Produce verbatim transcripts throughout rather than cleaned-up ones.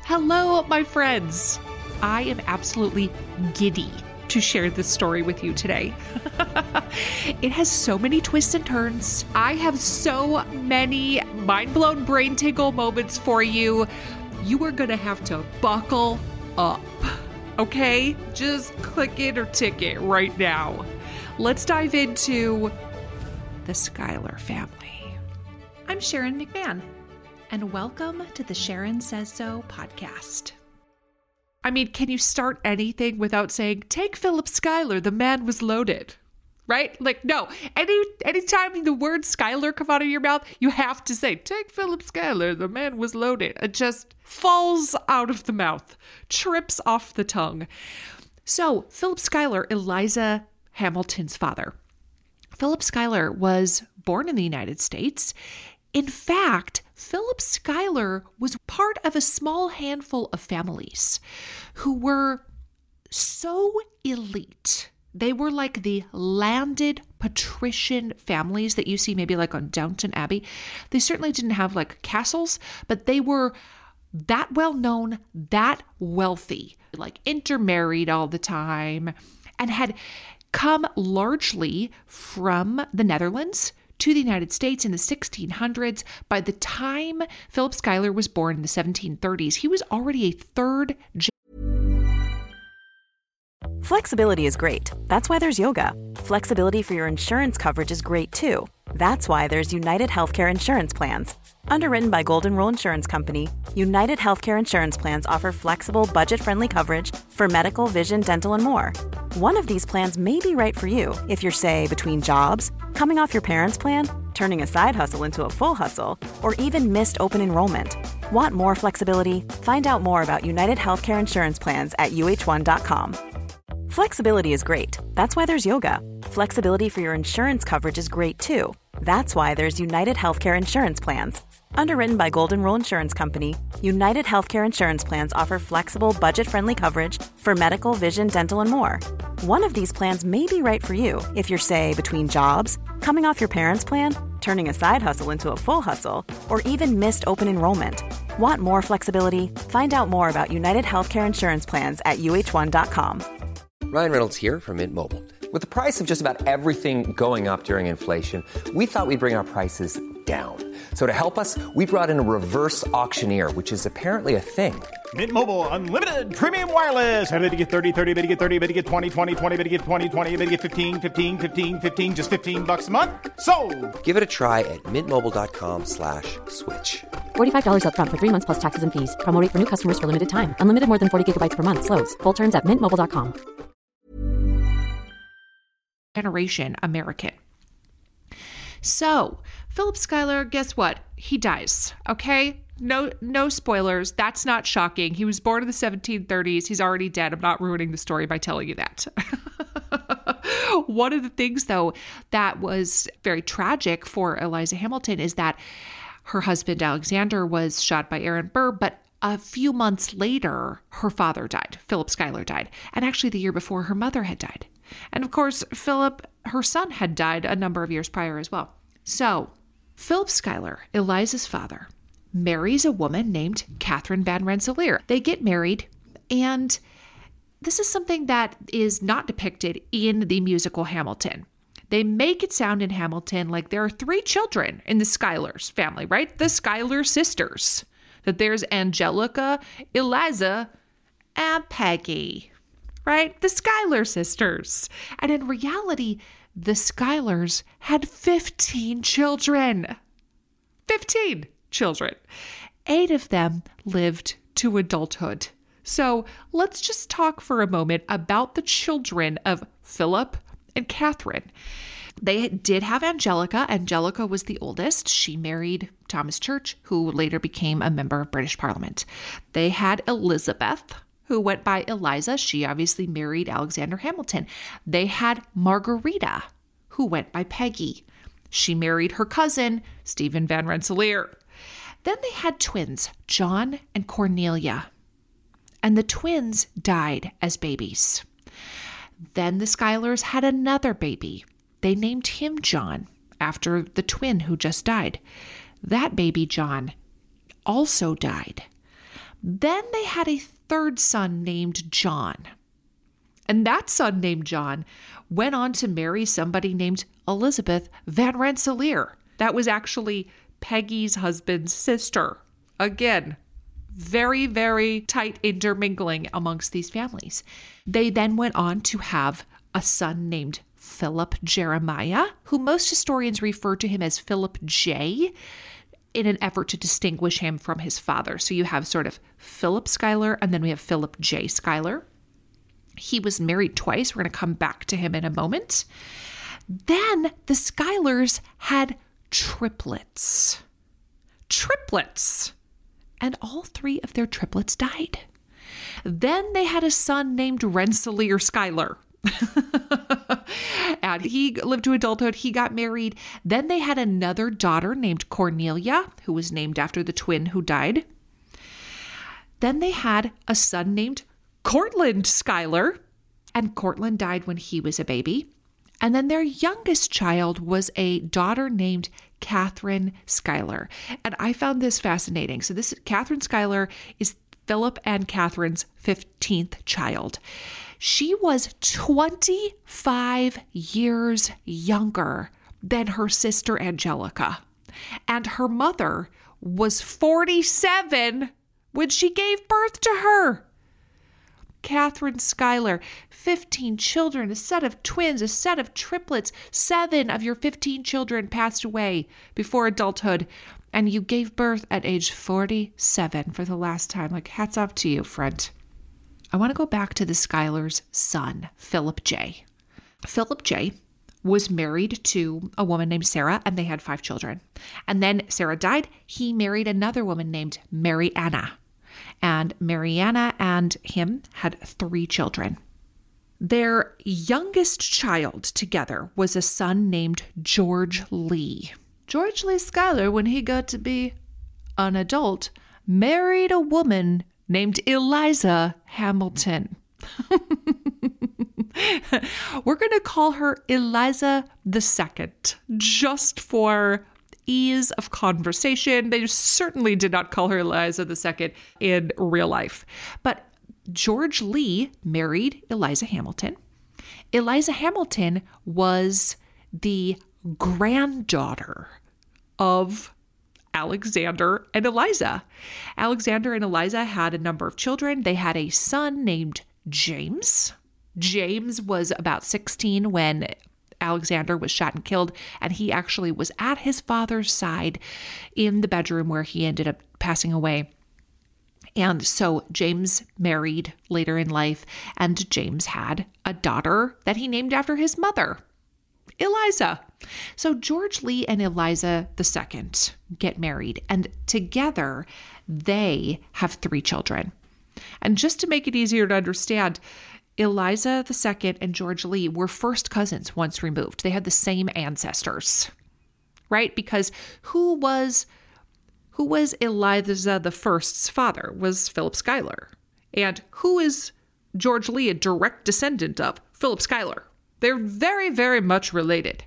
Hello, my friends. I am absolutely giddy to share this story with you today. It has so many twists and turns. I have so many mind-blown brain tingle moments for you. You are going to have to buckle up, okay? Just click it or tick it right now. Let's dive into the Schuyler family. I'm Sharon McMahon, and welcome to the Sharon Says So podcast. I mean, can you start anything without saying, take Philip Schuyler, the man was loaded, right? Like, no, any anytime the word Schuyler come out of your mouth, you have to say, take Philip Schuyler, the man was loaded. It just falls out of the mouth, trips off the tongue. So, Philip Schuyler, Eliza Hamilton's father. Philip Schuyler was born in the United States. In fact, Philip Schuyler was part of a small handful of families who were so elite. They were like the landed patrician families that you see maybe like on Downton Abbey. They certainly didn't have like castles, but they were that well known, that wealthy, like intermarried all the time, and had come largely from the Netherlands to the United States in the sixteen hundreds. By the time Philip Schuyler was born in the seventeen thirties, he was already a third generation. Flexibility is great. That's why there's yoga. Flexibility for your insurance coverage is great too. That's why there's United Healthcare Insurance Plans. Underwritten by Golden Rule Insurance Company, United Healthcare Insurance Plans offer flexible, budget-friendly coverage for medical, vision, dental, and more. One of these plans may be right for you if you're, say, between jobs, coming off your parents' plan, turning a side hustle into a full hustle, or even missed open enrollment. Want more flexibility? Find out more about United Healthcare Insurance Plans at U H one dot com. Flexibility is great. That's why there's yoga. Flexibility for your insurance coverage is great too. That's why there's United Healthcare Insurance Plans. Underwritten by Golden Rule Insurance Company, United Healthcare Insurance Plans offer flexible, budget-friendly coverage for medical, vision, dental, and more. One of these plans may be right for you if you're, say, between jobs, coming off your parents' plan, turning a side hustle into a full hustle, or even missed open enrollment. Want more flexibility? Find out more about United Healthcare Insurance Plans at U H one dot com. Ryan Reynolds here from Mint Mobile. With the price of just about everything going up during inflation, we thought we'd bring our prices down. So to help us, we brought in a reverse auctioneer, which is apparently a thing. Mint Mobile Unlimited Premium Wireless. How to get thirty, thirty, how to get thirty, how to get twenty, twenty, twenty, how to get twenty, twenty, how to get fifteen, fifteen, fifteen, fifteen, just fifteen bucks a month? Sold! Give it a try at mintmobile.com slash switch. forty-five dollars up front for three months plus taxes and fees. Promo rate for new customers for limited time. Unlimited more than forty gigabytes per month. Slows full terms at mint mobile dot com. Generation American. So, Philip Schuyler, guess what? He dies, okay? No no spoilers. That's not shocking. He was born in the seventeen thirties. He's already dead. I'm not ruining the story by telling you that. One of the things, though, that was very tragic for Eliza Hamilton is that her husband, Alexander, was shot by Aaron Burr, but a few months later, her father died. Philip Schuyler died. And actually, the year before, her mother had died. And of course, Philip, her son, had died a number of years prior as well. So, Philip Schuyler, Eliza's father, marries a woman named Catherine Van Rensselaer. They get married, and this is something that is not depicted in the musical Hamilton. They make it sound in Hamilton like there are three children in the Schuylers family, right? The Schuyler sisters. That there's Angelica, Eliza, and Peggy. Right? The Schuyler sisters. And in reality, the Schuylers had fifteen children. fifteen children. Eight of them lived to adulthood. So let's just talk for a moment about the children of Philip and Catherine. They did have Angelica. Angelica was the oldest. She married Thomas Church, who later became a member of British Parliament. They had Elizabeth, who went by Eliza. She obviously married Alexander Hamilton. They had Margarita, who went by Peggy. She married her cousin, Stephen Van Rensselaer. Then they had twins, John and Cornelia. And the twins died as babies. Then the Schuylers had another baby. They named him John, after the twin who just died. That baby, John, also died. Then they had a third son named John. And that son named John went on to marry somebody named Elizabeth Van Rensselaer. That was actually Peggy's husband's sister. Again, very, very tight intermingling amongst these families. They then went on to have a son named Philip Jeremiah, who most historians refer to him as Philip J, in an effort to distinguish him from his father. So you have sort of Philip Schuyler, and then we have Philip J. Schuyler. He was married twice. We're going to come back to him in a moment. Then the Schuylers had triplets. Triplets. And all three of their triplets died. Then they had a son named Rensselaer Schuyler. And he lived to adulthood. He got married. Then they had another daughter named Cornelia, who was named after the twin who died. Then they had a son named Cortland Schuyler, and Cortland died when he was a baby. And then their youngest child was a daughter named Catherine Schuyler. And I found this fascinating. So this Catherine Schuyler is Philip and Catherine's fifteenth child. She was twenty-five years younger than her sister Angelica. And her mother was forty-seven when she gave birth to her. Catherine Schuyler, fifteen children, a set of twins, a set of triplets. Seven of your fifteen children passed away before adulthood, and you gave birth at age forty-seven for the last time. Like, hats off to you, friend. I want to go back to the Schuylers' son, Philip J. Philip J. was married to a woman named Sarah, and they had five children. And then Sarah died. He married another woman named Mary Anna. And Mariana and him had three children. Their youngest child together was a son named George Lee. George Lee Schuyler, when he got to be an adult, married a woman named Eliza Hamilton. We're going to call her Eliza the Second, just for ease of conversation. They certainly did not call her Eliza the Second in real life. But George Lee married Eliza Hamilton. Eliza Hamilton was the granddaughter of Alexander and Eliza. Alexander and Eliza had a number of children. They had a son named James. James was about sixteen when Alexander was shot and killed, and he actually was at his father's side in the bedroom where he ended up passing away. And so James married later in life, and James had a daughter that he named after his mother, Eliza. So George Lee and Eliza the Second get married, and together they have three children. And just to make it easier to understand, Eliza the Second and George Lee were first cousins once removed. They had the same ancestors, right? Because who was who was Eliza the First's father? Was Philip Schuyler. And who is George Lee a direct descendant of? Philip Schuyler. They're very, very much related.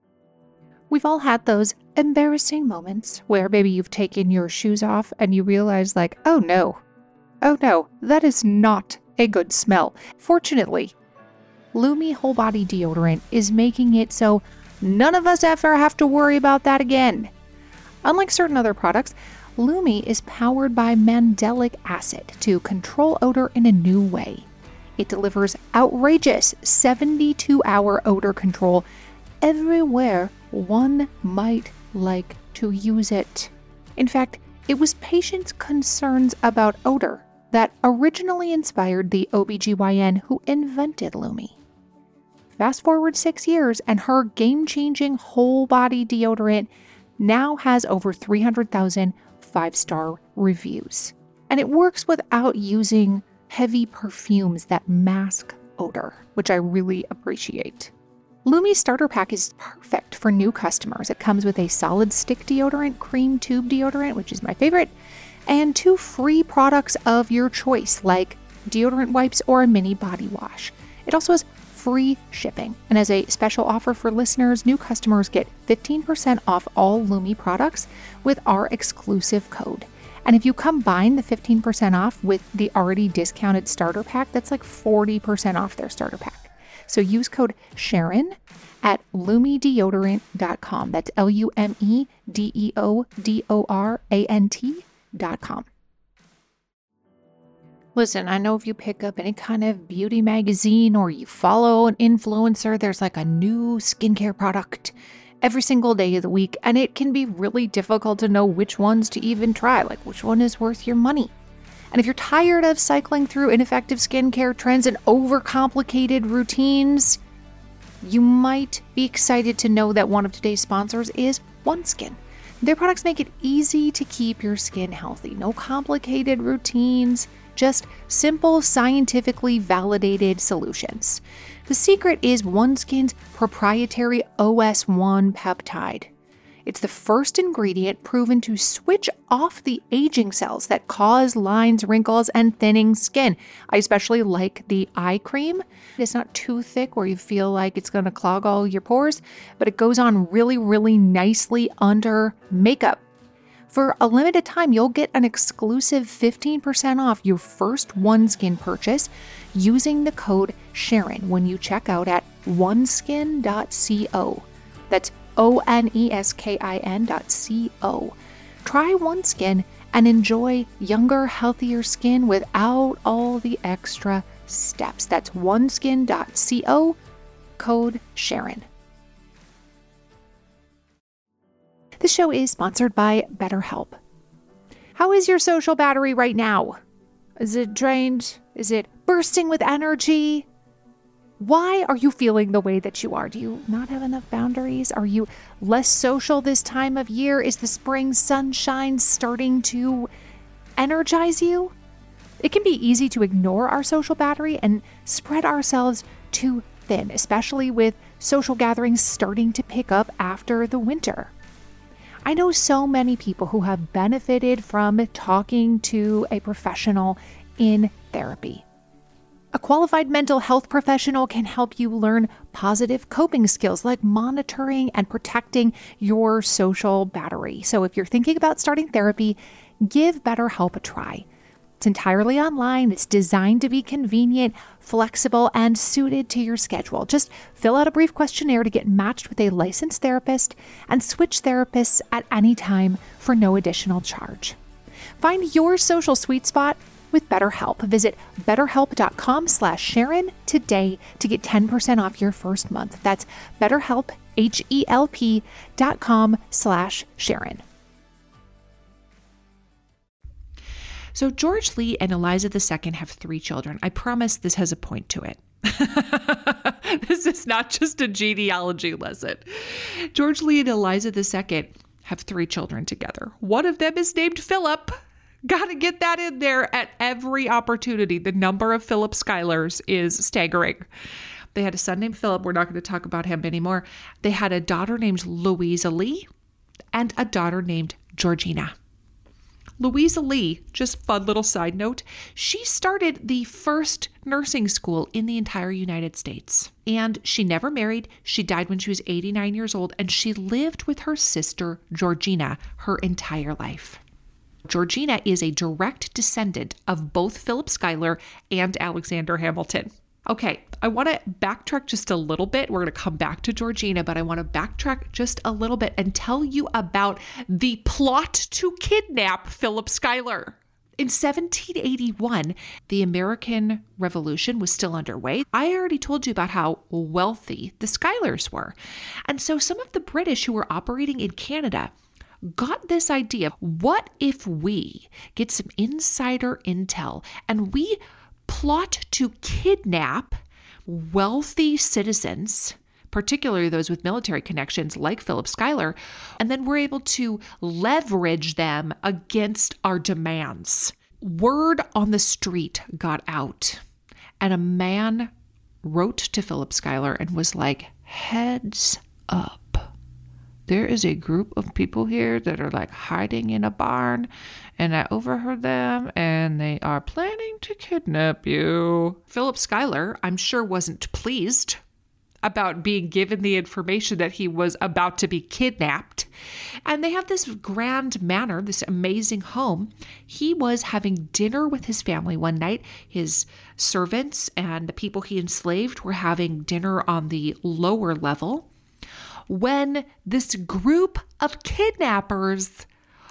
We've all had those embarrassing moments where maybe you've taken your shoes off and you realize like, oh no, oh no, that is not a good smell. Fortunately, Lume Whole Body Deodorant is making it so none of us ever have to worry about that again. Unlike certain other products, Lume is powered by mandelic acid to control odor in a new way. It delivers outrageous seventy-two hour odor control everywhere one might like to use it. In fact, it was patients' concerns about odor that originally inspired the O B G Y N who invented Lume. Fast forward six years, and her game-changing whole body deodorant now has over three hundred thousand five-star reviews. And it works without using heavy perfumes that mask odor, which I really appreciate. Lume's starter pack is perfect for new customers. It comes with a solid stick deodorant, cream tube deodorant, which is my favorite, and two free products of your choice, like deodorant wipes or a mini body wash. It also has free shipping. And as a special offer for listeners, new customers get fifteen percent off all Lume products with our exclusive code. And if you combine the fifteen percent off with the already discounted starter pack, that's like forty percent off their starter pack. So use code Sharon at lumi deodorant dot com. That's L U M E D E O D O R A N T dot com. Listen, I know if you pick up any kind of beauty magazine or you follow an influencer, there's like a new skincare product every single day of the week, and it can be really difficult to know which ones to even try, like which one is worth your money. And if you're tired of cycling through ineffective skincare trends and overcomplicated routines, you might be excited to know that one of today's sponsors is OneSkin. Their products make it easy to keep your skin healthy. No complicated routines, just simple, scientifically validated solutions. The secret is OneSkin's proprietary O S one peptide. It's the first ingredient proven to switch off the aging cells that cause lines, wrinkles, and thinning skin. I especially like the eye cream. It's not too thick where you feel like it's going to clog all your pores, but it goes on really, really nicely under makeup. For a limited time, you'll get an exclusive fifteen percent off your first OneSkin purchase using the code Sharon when you check out at oneskin dot co. That's O N E S K I N dot C O. Try OneSkin and enjoy younger, healthier skin without all the extra steps. That's oneskin dot co, code Sharon. This show is sponsored by BetterHelp. How is your social battery right now? Is it drained? Is it bursting with energy? Why are you feeling the way that you are? Do you not have enough boundaries? Are you less social this time of year? Is the spring sunshine starting to energize you? It can be easy to ignore our social battery and spread ourselves too thin, especially with social gatherings starting to pick up after the winter. I know so many people who have benefited from talking to a professional in therapy. A qualified mental health professional can help you learn positive coping skills like monitoring and protecting your social battery. So if you're thinking about starting therapy, give BetterHelp a try. It's entirely online. It's designed to be convenient, flexible, and suited to your schedule. Just fill out a brief questionnaire to get matched with a licensed therapist and switch therapists at any time for no additional charge. Find your social sweet spot with BetterHelp. Visit betterhelp.com slash Sharon today to get ten percent off your first month. That's BetterHelp, H-E-L-P dot com slash Sharon. So George Lee and Eliza the Second have three children. I promise this has a point to it. This is not just a genealogy lesson. George Lee and Eliza the Second have three children together. One of them is named Philip. Got to get that in there at every opportunity. The number of Philip Schuyler's is staggering. They had a son named Philip. We're not going to talk about him anymore. They had a daughter named Louisa Lee and a daughter named Georgina. Louisa Lee, just fun little side note, she started the first nursing school in the entire United States. And she never married. She died when she was eighty-nine years old, and she lived with her sister, Georgina, her entire life. Georgina is a direct descendant of both Philip Schuyler and Alexander Hamilton. Okay, I want to backtrack just a little bit. We're going to come back to Georgina, but I want to backtrack just a little bit and tell you about the plot to kidnap Philip Schuyler. In seventeen eighty-one, the American Revolution was still underway. I already told you about how wealthy the Schuylers were. And so some of the British who were operating in Canada got this idea. What if we get some insider intel and we plot to kidnap wealthy citizens, particularly those with military connections like Philip Schuyler, and then we're able to leverage them against our demands. Word on the street got out, and a man wrote to Philip Schuyler and was like, heads up. There is a group of people here that are like hiding in a barn, and I overheard them, and they are planning to kidnap you. Philip Schuyler, I'm sure, wasn't pleased. about being given the information that he was about to be kidnapped. And they have this grand manor, this amazing home. He was having dinner with his family one night. His servants and the people he enslaved were having dinner on the lower level when this group of kidnappers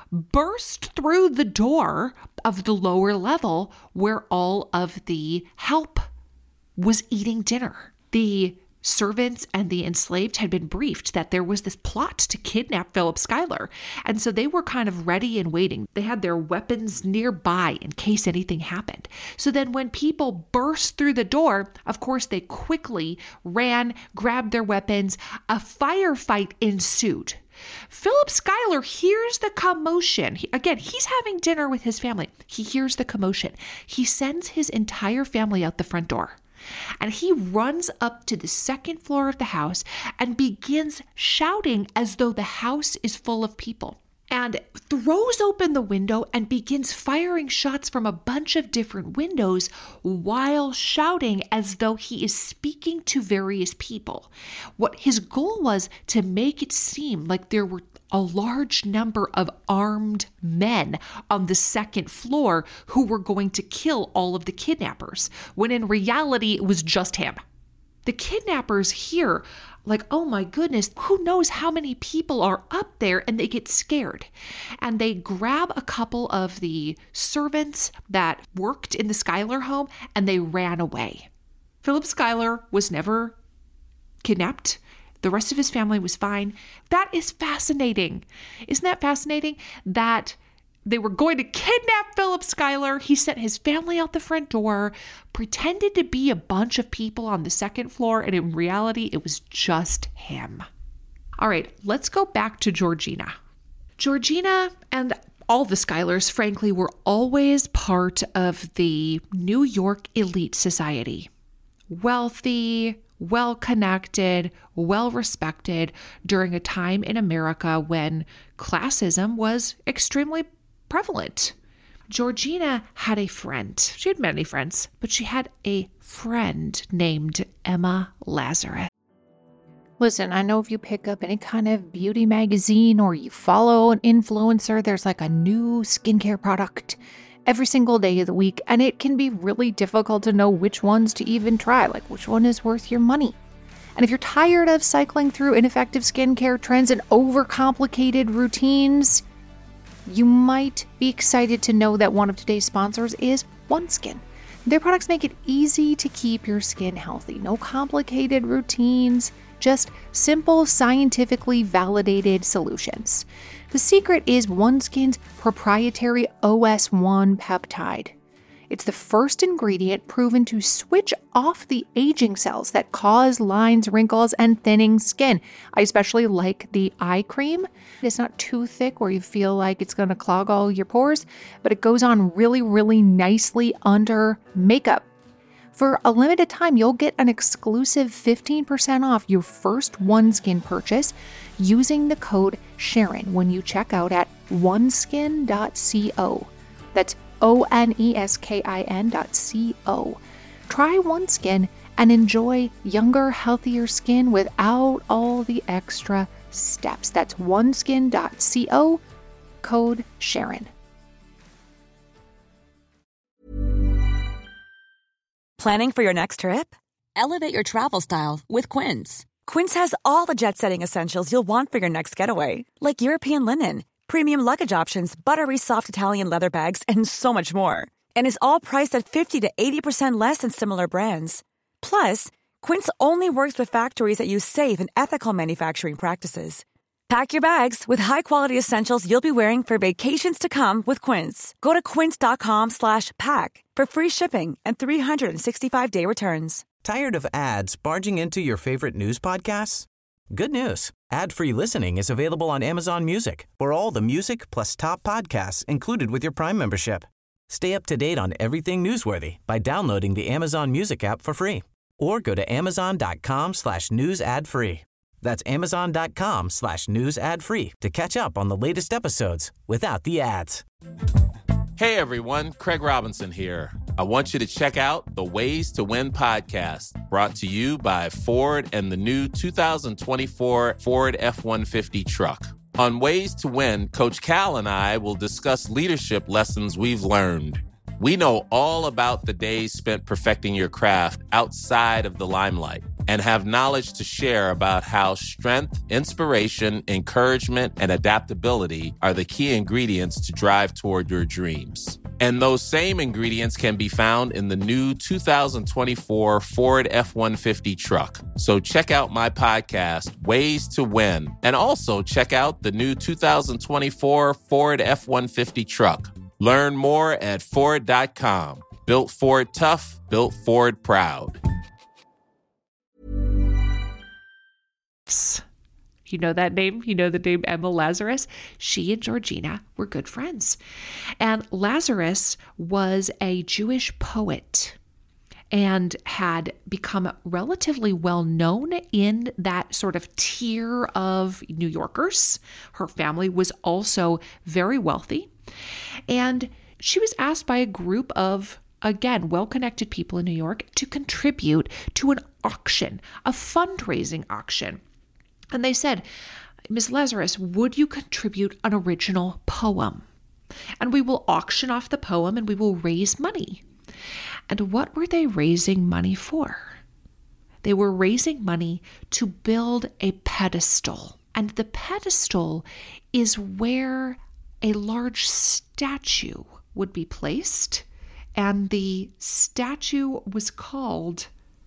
burst through the door of the lower level where all of the help was eating dinner. The servants and the enslaved had been briefed that there was this plot to kidnap Philip Schuyler. And so they were kind of ready and waiting. They had their weapons nearby in case anything happened. So then when people burst through the door, of course, they quickly ran, grabbed their weapons. A firefight ensued. Philip Schuyler hears the commotion. He, again, he's having dinner with his family. He hears the commotion. He sends his entire family out the front door. And he runs up to the second floor of the house and begins shouting as though the house is full of people, and throws open the window and begins firing shots from a bunch of different windows while shouting as though he is speaking to various people. What his goal was to make it seem like there were a large number of armed men on the second floor who were going to kill all of the kidnappers, when in reality it was just him. The kidnappers hear, like, oh my goodness, who knows how many people are up there, and they get scared. And they grab a couple of the servants that worked in the Schuyler home, and they ran away. Philip Schuyler was never kidnapped. The rest of his family was fine. That is fascinating. Isn't that fascinating? That they were going to kidnap Philip Schuyler. He sent his family out the front door, pretended to be a bunch of people on the second floor, and in reality, it was just him. All right, let's go back to Georgina. Georgina and all the Schuylers, frankly, were always part of the New York elite society. Wealthy, well-connected, well-respected during a time in America when classism was extremely prevalent. Georgina had a friend. She had many friends, but she had a friend named Emma Lazarus. Listen, I know if you pick up any kind of beauty magazine or you follow an influencer, there's like a new skincare product every single day of the week, and it can be really difficult to know which ones to even try, like which one is worth your money. And if you're tired of cycling through ineffective skincare trends and overcomplicated routines, you might be excited to know that one of today's sponsors is OneSkin. Their products make it easy to keep your skin healthy. No complicated routines, just simple, scientifically validated solutions. The secret is OneSkin's proprietary O S one peptide. It's the first ingredient proven to switch off the aging cells that cause lines, wrinkles, and thinning skin. I especially like the eye cream. It's not too thick where you feel like it's going to clog all your pores, but it goes on really, really nicely under makeup. For a limited time, you'll get an exclusive fifteen percent off your first OneSkin purchase using the code Sharon when you check out at oneskin dot co. That's O N E S K I N dot C O. Try OneSkin and enjoy younger, healthier skin without all the extra steps. That's oneskin dot co, code Sharon. Planning for your next trip? Elevate your travel style with Quince. Quince has all the jet-setting essentials you'll want for your next getaway, like European linen, premium luggage options, buttery soft Italian leather bags, and so much more. And is all priced at fifty to eighty percent less than similar brands. Plus, Quince only works with factories that use safe and ethical manufacturing practices. Pack your bags with high-quality essentials you'll be wearing for vacations to come with Quince. Go to quince.com slash pack for free shipping and three sixty-five day returns. Tired of ads barging into your favorite news podcasts? Good news. Ad-free listening is available on Amazon Music for all the music plus top podcasts included with your Prime membership. Stay up to date on everything newsworthy by downloading the Amazon Music app for free or go to amazon.com slash news ad free. That's amazon.com slash news ad free to catch up on the latest episodes without the ads. Hey everyone, Craig Robinson here. I want you to check out the Ways to Win podcast, brought to you by Ford and the new two thousand twenty-four Ford F one fifty truck. On Ways to Win, Coach Cal and I will discuss leadership lessons we've learned. We know all about the days spent perfecting your craft outside of the limelight and have knowledge to share about how strength, inspiration, encouragement, and adaptability are the key ingredients to drive toward your dreams. And those same ingredients can be found in the new two thousand twenty-four Ford F one fifty truck. So check out my podcast, Ways to Win, and also check out the new two thousand twenty-four Ford F one fifty truck. Learn more at Ford dot com. Built Ford tough, built Ford proud. You know that name? You know the name Emma Lazarus? She and Georgina were good friends. And Lazarus was a Jewish poet and had become relatively well known in that sort of tier of New Yorkers. Her family was also very wealthy. And she was asked by a group of, again, well-connected people in New York to contribute to an auction, a fundraising auction. And they said, Miss Lazarus, would you contribute an original poem? And we will auction off the poem and we will raise money. And what were they raising money for? They were raising money to build a pedestal. And the pedestal is where a large statue would be placed. And the statue was called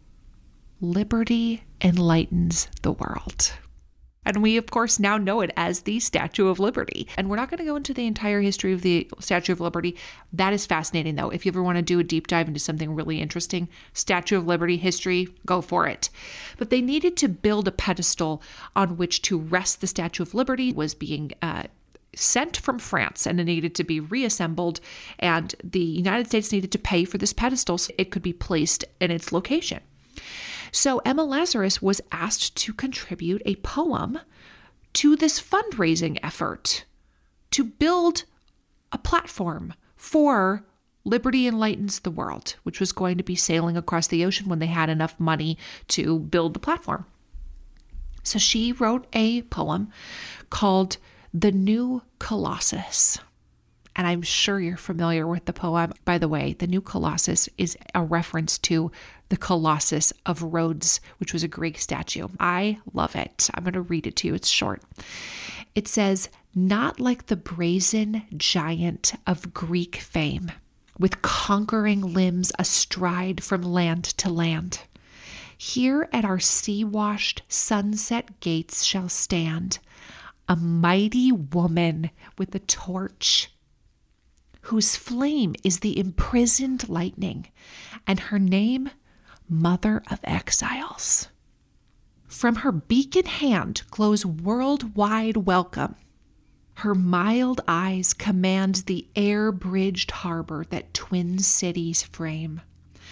Liberty Enlightens the World. And we, of course, now know it as the Statue of Liberty. And we're not going to go into the entire history of the Statue of Liberty. That is fascinating, though. If you ever want to do a deep dive into something really interesting, Statue of Liberty history, go for it. But they needed to build a pedestal on which to rest the Statue of Liberty. It was being uh, sent from France and it needed to be reassembled. And the United States needed to pay for this pedestal so it could be placed in its location. So Emma Lazarus was asked to contribute a poem to this fundraising effort to build a platform for Liberty Enlightens the World, which was going to be sailing across the ocean when they had enough money to build the platform. So she wrote a poem called The New Colossus. And I'm sure you're familiar with the poem. By the way, the New Colossus is a reference to the Colossus of Rhodes, which was a Greek statue. I love it. I'm going to read it to you. It's short. It says, "Not like the brazen giant of Greek fame, with conquering limbs astride from land to land. Here at our sea-washed sunset gates shall stand a mighty woman with a torch, whose flame is the imprisoned lightning, and her name, Mother of Exiles. From her beacon hand glows worldwide welcome. Her mild eyes command the air-bridged harbor that twin cities frame.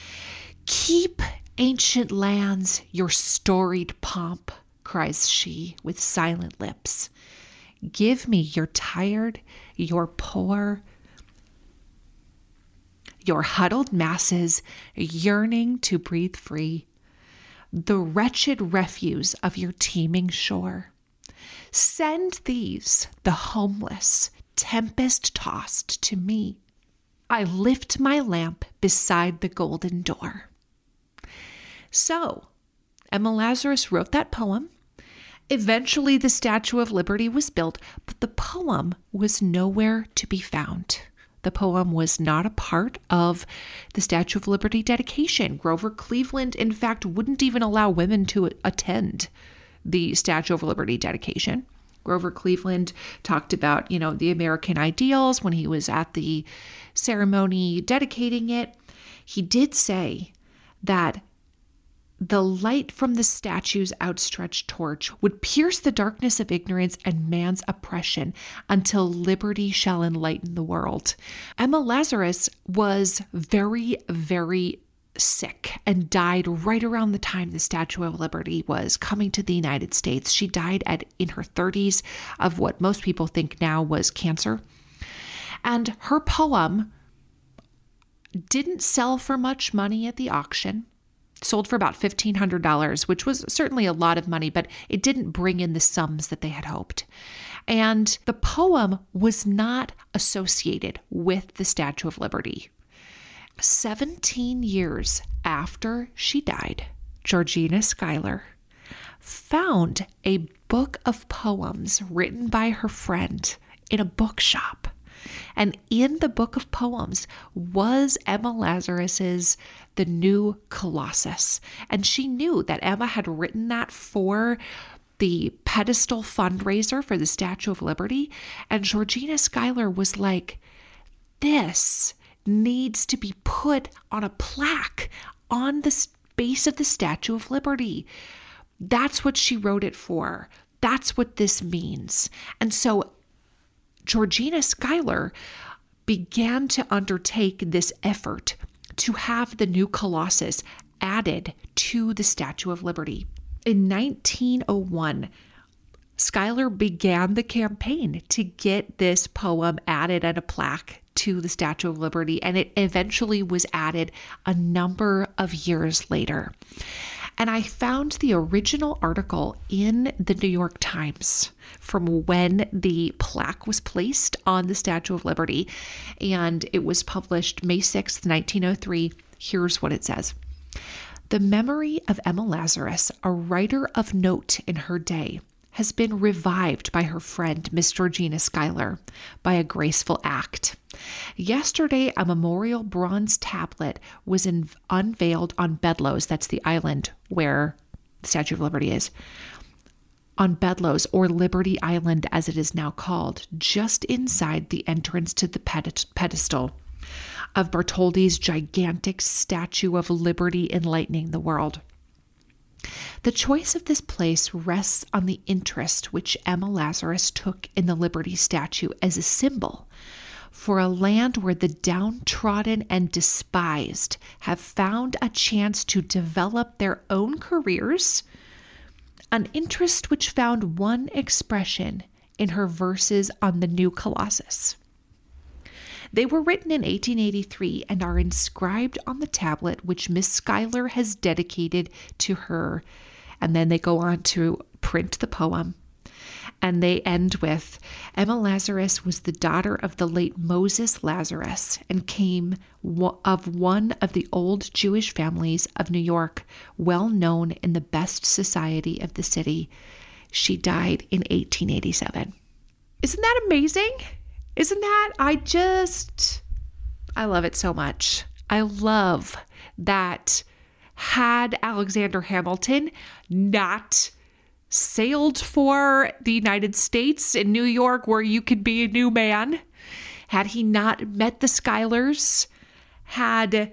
Keep, ancient lands, your storied pomp, cries she with silent lips. Give me your tired, your poor, your huddled masses yearning to breathe free, the wretched refuse of your teeming shore. Send these, the homeless, tempest-tossed, to me. I lift my lamp beside the golden door." So, Emma Lazarus wrote that poem. Eventually, the Statue of Liberty was built, but the poem was nowhere to be found. The poem was not a part of the Statue of Liberty dedication. Grover Cleveland, in fact, wouldn't even allow women to attend the Statue of Liberty dedication. Grover Cleveland talked about, you know, the American ideals when he was at the ceremony dedicating it. He did say that the light from the statue's outstretched torch would pierce the darkness of ignorance and man's oppression until liberty shall enlighten the world. Emma Lazarus was very, very sick and died right around the time the Statue of Liberty was coming to the United States. She died at in her thirties of what most people think now was cancer. And her poem Didn't sell for much money at the auction. Sold for about fifteen hundred dollars, which was certainly a lot of money, but it didn't bring in the sums that they had hoped. And the poem was not associated with the Statue of Liberty. seventeen years after she died, Georgina Schuyler found a book of poems written by her friend in a bookshop. And in the book of poems was Emma Lazarus's The New Colossus. And she knew that Emma had written that for the pedestal fundraiser for the Statue of Liberty. And Georgina Schuyler was like, this needs to be put on a plaque on the base of the Statue of Liberty. That's what she wrote it for. That's what this means. And so Georgina Schuyler began to undertake this effort to have the new Colossus added to the Statue of Liberty. In nineteen oh one, Schuyler began the campaign to get this poem added at a plaque to the Statue of Liberty, and it eventually was added a number of years later. And I found the original article in the New York Times from when the plaque was placed on the Statue of Liberty, and it was published May sixth, nineteen oh three. Here's what it says. The memory of Emma Lazarus, a writer of note in her day, has been revived by her friend, Miss Georgina Schuyler, by a graceful act. Yesterday, a memorial bronze tablet was in, unveiled on Bedloes, that's the island where the Statue of Liberty is, on Bedloes, or Liberty Island as it is now called, just inside the entrance to the pedestal of Bartholdi's gigantic Statue of Liberty enlightening the world. The choice of this place rests on the interest which Emma Lazarus took in the Liberty statue as a symbol for a land where the downtrodden and despised have found a chance to develop their own careers, an interest which found one expression in her verses on the new Colossus. They were written in eighteen eighty-three and are inscribed on the tablet which Miss Schuyler has dedicated to her. And then they go on to print the poem. And they end with, Emma Lazarus was the daughter of the late Moses Lazarus and came of one of the old Jewish families of New York, well known in the best society of the city. She died in eighteen eighty-seven. Isn't that amazing? Isn't that? I just, I love it so much. I love that had Alexander Hamilton not sailed for the United States in New York where you could be a new man, had he not met the Schuylers, had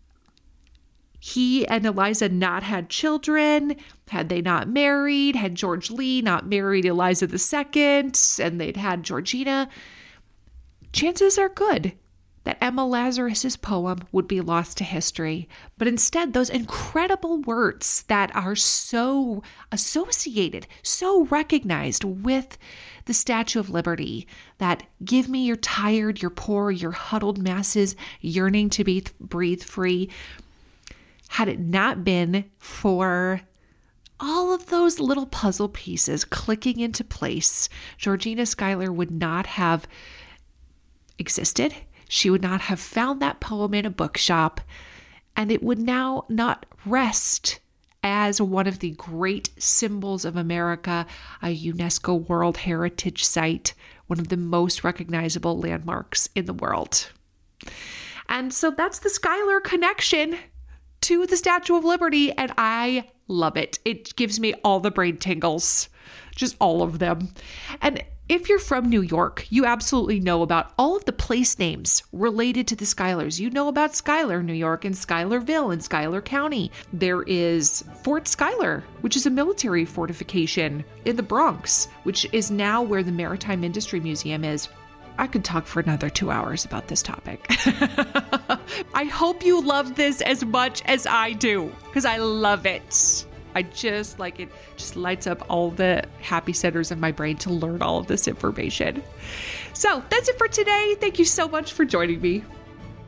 he and Eliza not had children, had they not married, had George Lee not married Eliza the Second, and they'd had Georgina, chances are good that Emma Lazarus's poem would be lost to history. But instead, those incredible words that are so associated, so recognized with the Statue of Liberty, that give me your tired, your poor, your huddled masses yearning to be breathe free, had it not been for all of those little puzzle pieces clicking into place, Georgina Schuyler would not have existed. She would not have found that poem in a bookshop, and it would now not rest as one of the great symbols of America, a UNESCO World Heritage Site, one of the most recognizable landmarks in the world. And so that's the Schuyler connection to the Statue of Liberty, and I love it. It gives me all the brain tingles, just all of them. And if you're from New York, you absolutely know about all of the place names related to the Schuylers. You know about Schuyler, New York, and Schuylerville in Schuyler County. There is Fort Schuyler, which is a military fortification in the Bronx, which is now where the Maritime Industry Museum is. I could talk for another two hours about this topic. I hope you love this as much as I do, because I love it. I just like it, just lights up all the happy centers in my brain to learn all of this information. So that's it for today. Thank you so much for joining me.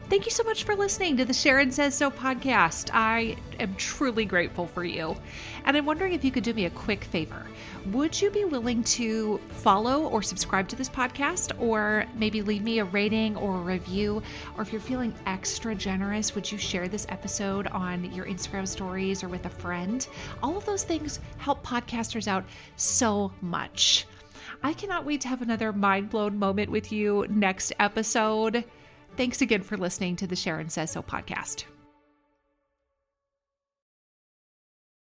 Thank you so much for listening to the Sharon Says So podcast. I am truly grateful for you. And I'm wondering if you could do me a quick favor. Would you be willing to follow or subscribe to this podcast, or maybe leave me a rating or a review? Or if you're feeling extra generous, would you share this episode on your Instagram stories or with a friend? All of those things help podcasters out so much. I cannot wait to have another mind-blown moment with you next episode. Thanks again for listening to the Sharon Says So podcast.